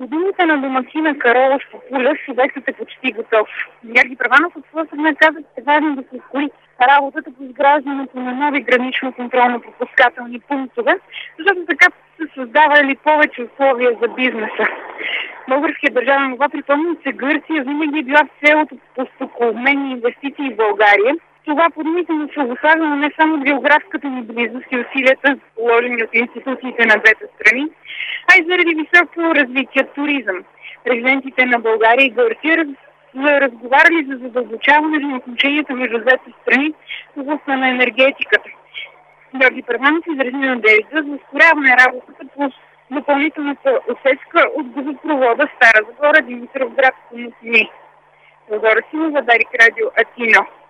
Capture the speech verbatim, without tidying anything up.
По думите на домакина Кароло Шпапуля, обектът е почти готов. Георги Първанов от своя страна каза, че е важно да се ускори работата по изграждането на нови гранично-контролно-пропускателни пунктове, защото така се създавали повече условия за бизнеса. Българският държавен глава припомни, че Гърция винаги е била в селото по стокообменни инвестиции в България. Това по думите му се обуславя не само от географската ни близост и усилията, положени от институциите на двете страни, а и заради високо развития туризъм. Президентите на България и Гърция раз... разговаряли за задълбочаване на отношенията между двете страни в областта на енергетиката. Георги Първанов изрази надежда за ускоряване работата по допълнителната отсечка от газопровода Стара Загора Димитровград Комотини. Теодора Симова, Дарик Радио, Атино.